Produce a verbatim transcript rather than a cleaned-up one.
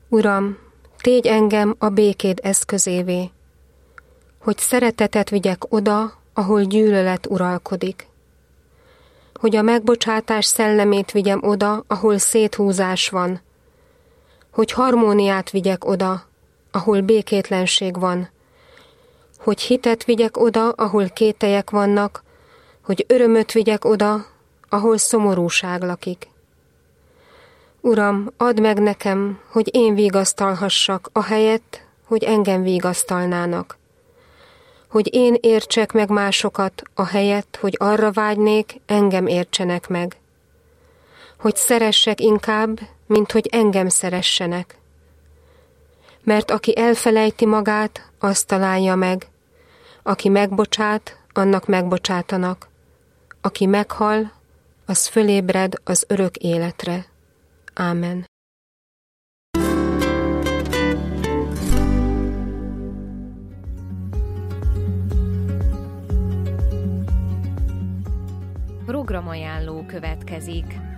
Uram, tégy engem a békéd eszközévé, hogy szeretetet vigyek oda, ahol gyűlölet uralkodik. Hogy a megbocsátás szellemét vigyem oda, ahol széthúzás van. Hogy harmóniát vigyek oda, ahol békétlenség van. Hogy hitet vigyek oda, ahol kételyek vannak, hogy örömöt vigyek oda, ahol szomorúság lakik. Uram, add meg nekem, hogy én vigasztalhassak, ahelyett, hogy engem vigasztalnának. Hogy én értsek meg másokat, ahelyett, hogy arra vágynék, engem értsenek meg. Hogy szeressek inkább, mint hogy engem szeressenek. Mert aki elfelejti magát, azt találja meg. Aki megbocsát, annak megbocsátanak. Aki meghal, az fölébred az örök életre. Ámen. Programajánló következik.